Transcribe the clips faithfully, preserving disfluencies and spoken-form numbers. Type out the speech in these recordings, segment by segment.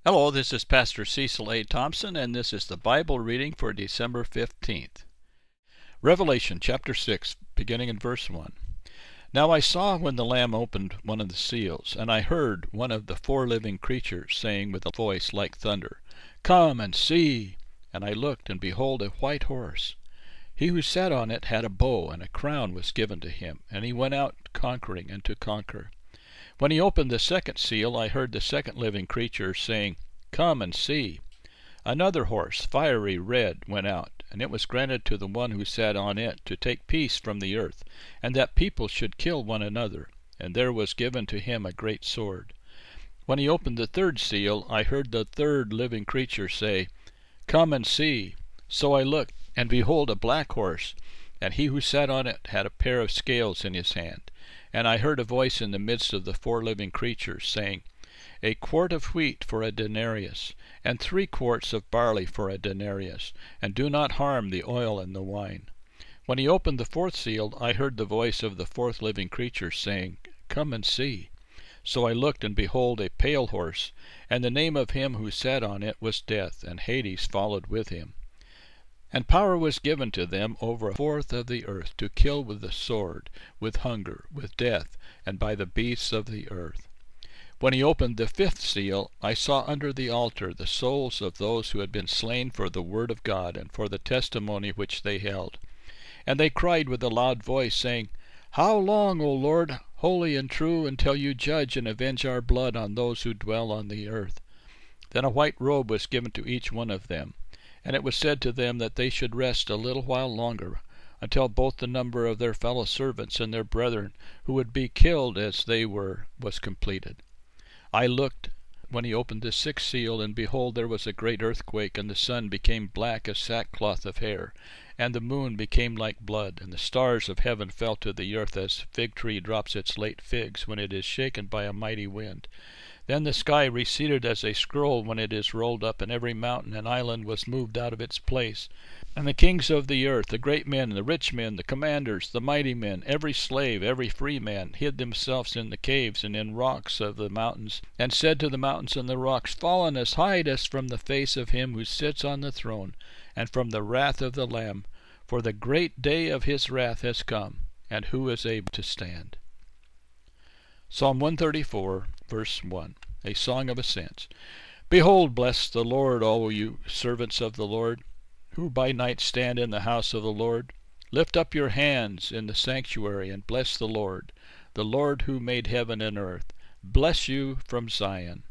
Hello, this is Pastor Cecil A. Thompson, and this is the Bible reading for December fifteenth. Revelation chapter six, beginning in verse one. Now I saw when the Lamb opened one of the seals, and I heard one of the four living creatures saying with a voice like thunder, Come and see! And I looked, and behold, a white horse. He who sat on it had a bow, and a crown was given to him, and he went out conquering and to conquer. When he opened the second seal, I heard the second living creature saying, Come and see. Another horse, fiery red, went out, and it was granted to the one who sat on it to take peace from the earth, and that people should kill one another. And there was given to him a great sword. When he opened the third seal, I heard the third living creature say, Come and see. So I looked, and behold, a black horse, and he who sat on it had a pair of scales in his hand. And I heard a voice in the midst of the four living creatures, saying, A quart of wheat for a denarius, and three quarts of barley for a denarius, and do not harm the oil and the wine. When he opened the fourth seal, I heard the voice of the fourth living creature, saying, Come and see. So I looked, and behold, a pale horse, and the name of him who sat on it was Death, and Hades followed with him. And power was given to them over a fourth of the earth, to kill with the sword, with hunger, with death, and by the beasts of the earth. When he opened the fifth seal, I saw under the altar the souls of those who had been slain for the word of God and for the testimony which they held. And they cried with a loud voice, saying, How long, O Lord, holy and true, until you judge and avenge our blood on those who dwell on the earth? Then a white robe was given to each one of them. And it was said to them that they should rest a little while longer, until both the number of their fellow servants and their brethren, who would be killed as they were, was completed. I looked when he opened the sixth seal, and behold, there was a great earthquake, and the sun became black as sackcloth of hair, and the moon became like blood, and the stars of heaven fell to the earth as a fig tree drops its late figs when it is shaken by a mighty wind. Then the sky receded as a scroll when it is rolled up, and every mountain and island was moved out of its place. And the kings of the earth, the great men, the rich men, the commanders, the mighty men, every slave, every free man, hid themselves in the caves and in rocks of the mountains, and said to the mountains and the rocks, Fall on us, hide us from the face of him who sits on the throne, and from the wrath of the Lamb. For the great day of his wrath has come, and who is able to stand? Psalm one thirty-four, verse one, a song of ascents. Behold, bless the Lord, all you servants of the Lord, who by night stand in the house of the Lord. Lift up your hands in the sanctuary, and bless the Lord, the Lord who made heaven and earth. Bless you from Zion.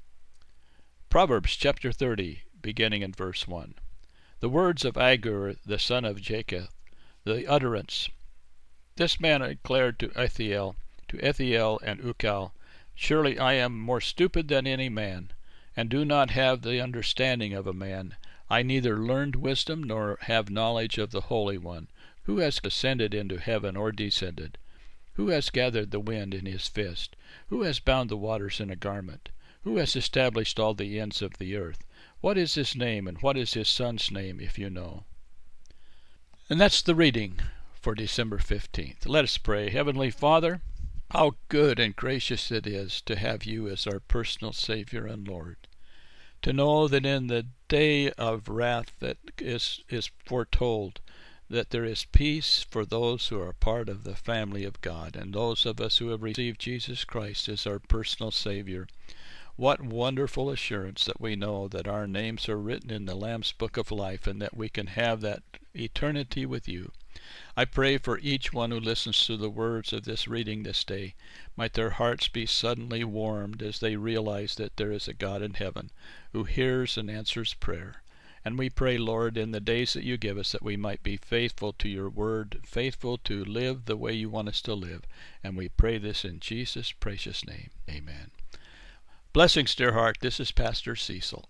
Proverbs chapter thirty, beginning in verse one. The words of Agur, the son of Jacob, the utterance. This man declared to Ethiel, to Ethiel and Ukal, Surely I am more stupid than any man, and do not have the understanding of a man. I neither learned wisdom nor have knowledge of the Holy One. Who has ascended into heaven or descended? Who has gathered the wind in his fist? Who has bound the waters in a garment? Who has established all the ends of the earth? What is his name, and what is his son's name, if you know? And that's the reading for December fifteenth. Let us pray. Heavenly Father, how good and gracious it is to have you as our personal Savior and Lord. To know that in the day of wrath that is, is foretold, that there is peace for those who are part of the family of God, and those of us who have received Jesus Christ as our personal Savior. What wonderful assurance that we know that our names are written in the Lamb's Book of Life, and that we can have that eternity with you. I pray for each one who listens to the words of this reading this day. Might their hearts be suddenly warmed as they realize that there is a God in heaven who hears and answers prayer. And we pray, Lord, in the days that you give us, that we might be faithful to your word, faithful to live the way you want us to live. And we pray this in Jesus' precious name. Amen. Blessings, dear heart. This is Pastor Cecil.